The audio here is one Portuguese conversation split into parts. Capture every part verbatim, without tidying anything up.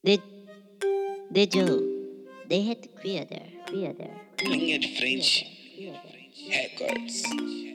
The, the Joe, they had to clear there, clear there. Clear Linha there, de frente, clear there. Records.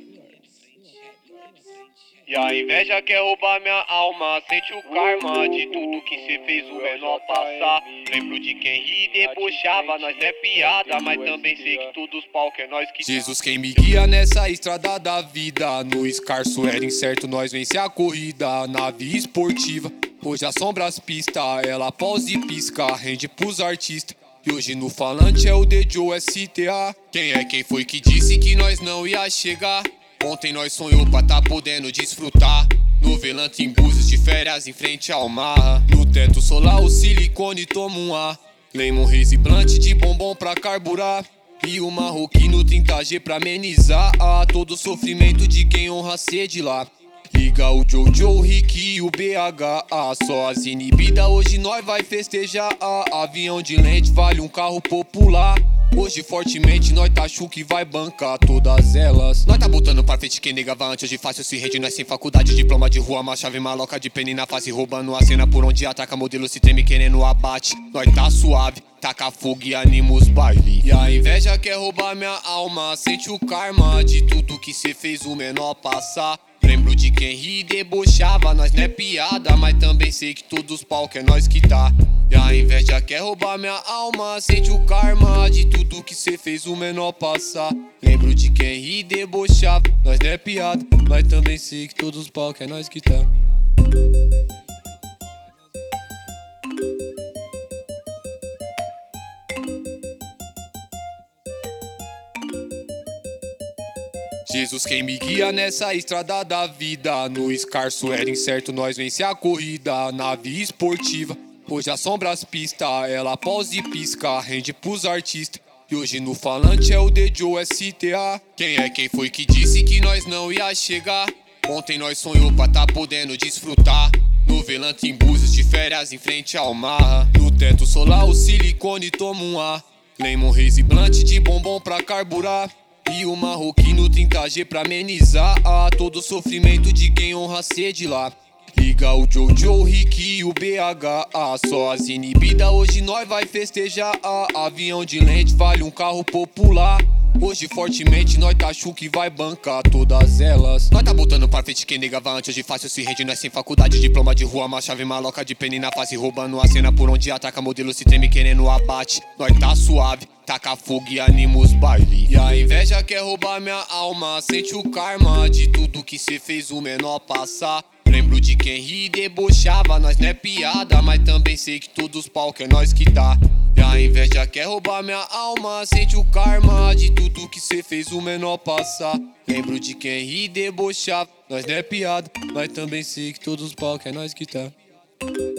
E a inveja quer roubar minha alma, sente o karma de tudo que cê fez o menor passar. Lembro de quem ri e debochava, nós não é piada, mas também sei que todos os pau que é nós que... Jesus quem me guia nessa estrada da vida. No escarço era incerto, nós vence a corrida. Nave esportiva, hoje assombra as pistas. Ela pausa e pisca, rende pros artistas. E hoje no falante é o The Joe S T A. Quem é quem foi que disse que nós não ia chegar? Ontem nós sonhou pra tá podendo desfrutar. No Velante em Búzios de férias em frente ao mar. No teto solar o silicone toma um ar. Lemon Haze Blunt de bombom pra carburar. E o marroquino trinta G pra amenizar ah, todo o sofrimento de quem honra a sede lá. Liga o Jojo, o Rick e o B H ah, só as inibidas hoje nós vai festejar ah, avião de lente vale um carro popular. Hoje fortemente nós tá chu que vai bancar todas elas. Nós tá botando pra frente quem negava antes. Hoje fácil se rede, nós sem faculdade. Diploma de rua, uma chave maloca de pene na face. Roubando a cena por onde ataca modelo se treme querendo abate. Nós tá suave, taca fogo e anima os baile. E a inveja quer roubar minha alma. Sente o karma de tudo que cê fez o menor passar. Lembro de quem ri e debochava, nós não é piada, mas também sei que todos os pau que é nós que tá. E a inveja quer roubar minha alma, sente o karma de tudo que cê fez o menor passar. Lembro de quem ri e debochava, nós não é piada, mas também sei que todos os pau que é nós que tá. Jesus quem me guia nessa estrada da vida. No escarço era incerto, nós vence a corrida. Nave esportiva, hoje assombra as pistas. Ela pausa e pisca, rende pros artistas. E hoje no falante é o The Joe S T A. Quem é quem foi que disse que nós não ia chegar? Ontem nós sonhou pra tá podendo desfrutar. No Velante em Búzios de férias em frente ao mar. No teto solar o silicone toma um ar. Lemon Haze Blunt de bombom pra carburar. E o marroquino trinta G pra amenizar ah, todo o sofrimento de quem honra a sede lá. Liga o Jojo, o Rick e o B H ah, só as inibidas hoje nós vai festejar ah, avião de lente vale um carro popular. Hoje fortemente nós tá chu que vai bancar todas elas. Nós tá botando pra frente quem negava antes. Hoje fácil se rende, nós sem faculdade. Diploma de rua, uma chave maloca de pene na face. Roubando a cena por onde ataca modelo se treme querendo abate. Nós tá suave, taca fogo e anima os baile. E a inveja quer roubar minha alma. Sente o karma de tudo que cê fez o menor passar. Lembro de quem ri e debochava, nós não é piada, mas também sei que todos os pau que é nós que tá. E a inveja quer roubar minha alma, sente o karma de tudo que cê fez o menor passar. Lembro de quem ri e debochava, nós não é piada, mas também sei que todos os pau que é nós que tá.